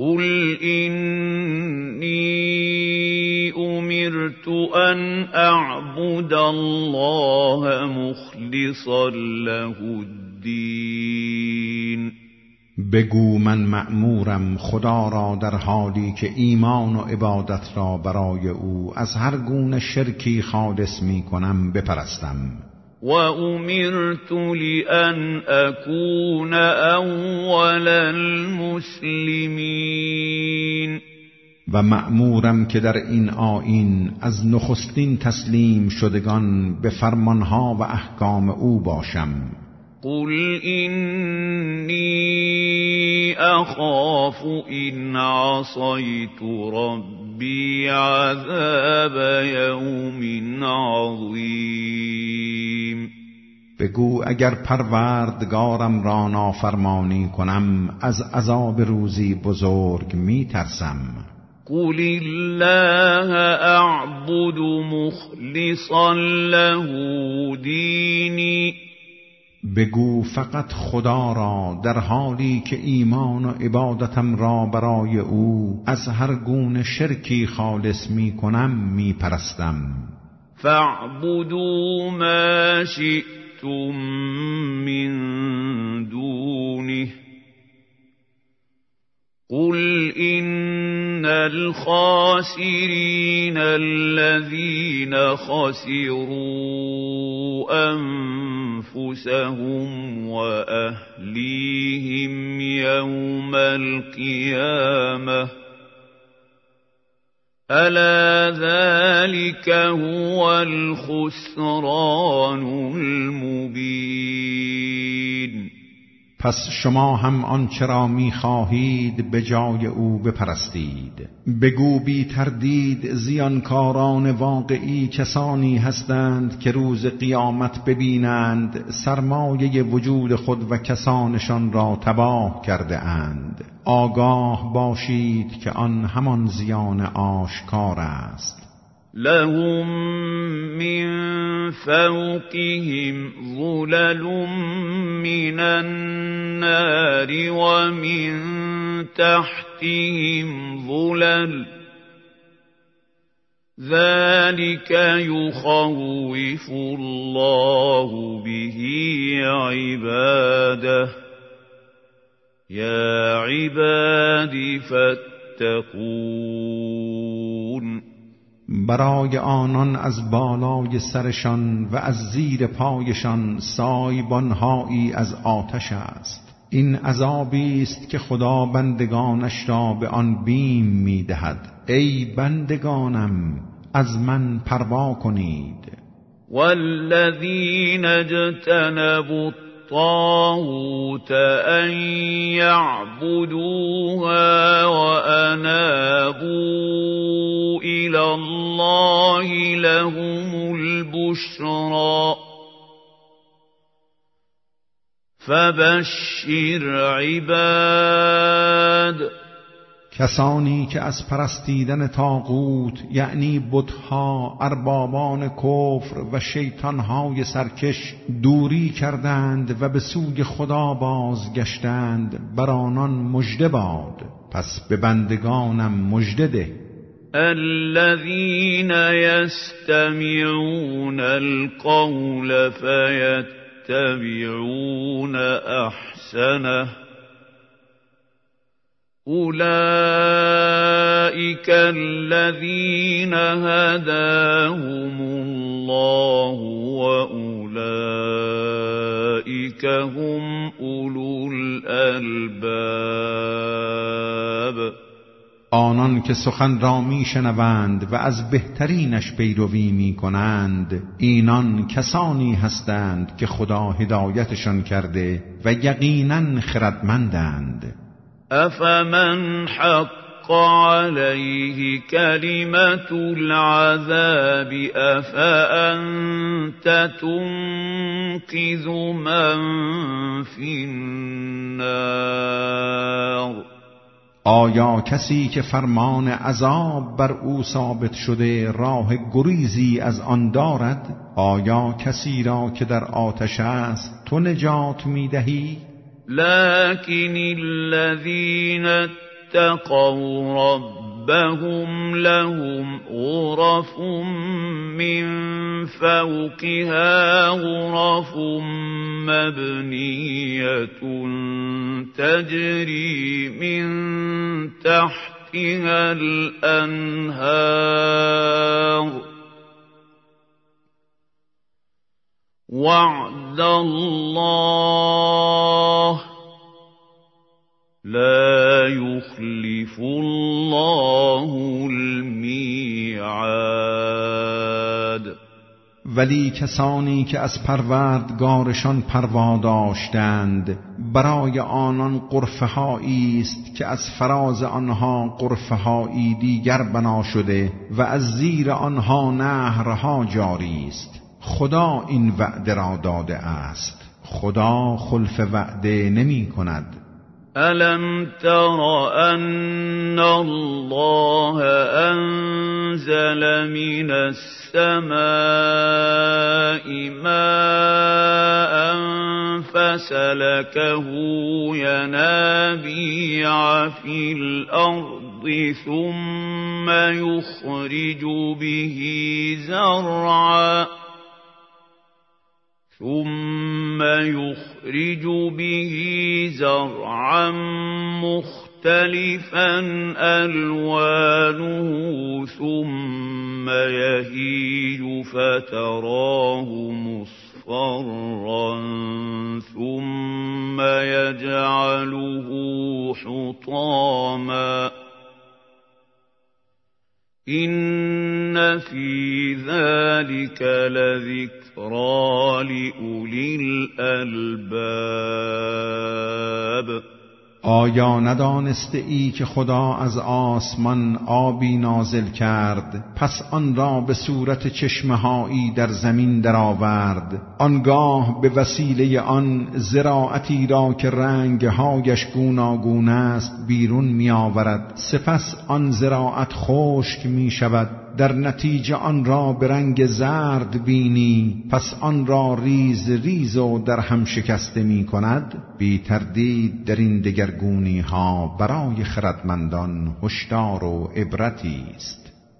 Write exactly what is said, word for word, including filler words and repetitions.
قل إني أمرت أن أعبد الله مخلصا له الدين. بگو من مأمورم خدا را در حالی که ایمان و عبادت را برای او از هر گونه شرکی خالص می کنم بپرستم. و امرت لأن اکون اول المسلمین. و مأمورم که در این آیین از نخستین تسلیم شدگان به فرمانها و احکام او باشم. قل إني أخاف إن عصيت ربي عذاب يوم عظيم. بگو اگر پروردگارم را نافرمانی کنم از عذاب روزی بزرگ می ترسم. قل الله أعبد مخلصا له دینی. بگو فقط خدا را در حالی که ایمان و عبادتم را برای او از هر گونه شرکی خالص می کنم می پرستم. فاعبدوا ما شئتم من دونه قل إن الخاسرين الذين خسروا أنفسهم وأهليهم يوم القيامة ألا ذلك هو الخسران المبين. پس شما هم آنچه را می خواهید به جای او بپرستید. بگو بی تردید زیانکاران واقعی کسانی هستند که روز قیامت ببینند سرمایه وجود خود و کسانشان را تباه کرده اند. آگاه باشید که آن همان زیان آشکار است. لهم من فوقهم ظلل من النار ومن تحتهم ظلل ذلك يخوف الله به عباده يا عباد فاتقون. برای آنان از بالای سرشان و از زیر پایشان سایبانهایی از آتش است. این عذابی است که خدا بندگانش را به آن بیم می‌دهد. ای بندگانم از من پروا کنید. والذین اجتنبوا الطاغوت أن يعبدوها وأنابوا إلى الله لهم البشرى فبشر عباد. کسانی که از پرستیدن طاغوت یعنی بتها، اربابان کفر و شیطانهای سرکش دوری کردند و به سوی خدا بازگشتند، بر آنان مژده باد. پس به بندگانم مژده ده. الذين يستمعون القول فيتبعون احسنه أولئك الذين هداهم الله وأولئك هم أولو الألباب. آنان که سخن را می شنوند و از بهترینش پیروی می کنند، اینان کسانی هستند که خدا هدایتشان کرده و یقیناً خردمندند. أفمن حق عليه كلمة العذاب أفأنت تنقذ من في النار. آیا کسی که فرمان عذاب بر او ثابت شده راه گریزی از آن دارد؟ آیا کسی را که در آتش است تو نجات می دهی؟ لكن الذين اتقوا ربهم لهم غرف من فوقها غرف مبنية تجري من تحتها الأنهار وعد الله لا يخلف الله الميعاد. ولی کسانی که از پروردگارشان پروا داشتند برای آنان غرفه هایی است که از فراز آنها غرفه هایی دیگر بنا شده و از زیر آنها نهرها جاری است. خدا این وعده را داده است، خدا خلف وعده نمی کند. أَلَمْ تَرَ أَنَّ اللَّهَ أَنزَلَ مِنَ السَّمَاءِ مَاءً فَسَلَكَهُ يَنَابِيعَ فِي الْأَرْضِ ثُمَّ يُخْرِجُ بِهِ زَرْعًا ثم يخرج به زرعا مختلفا ألوانه ثم يهيج فتراه مصفرا ثم يجعله حطاما إن في ذلك لذكرى لأولی الألباب. آیا ندانسته ای که خدا از آسمان آبی نازل کرد پس آن را به صورت چشمه‌هایی در زمین درآورد، آنگاه به وسیله آن زراعتی را که رنگهایش گوناگون است بیرون می آورد، سپس آن زراعت خشک می شود، در نتیجه آن را به رنگ زرد بینی، پس آن را ریز ریز و در هم شکسته می کند. بی تردید در این دگرگونی ها برای خردمندان هشدار و عبرتی است.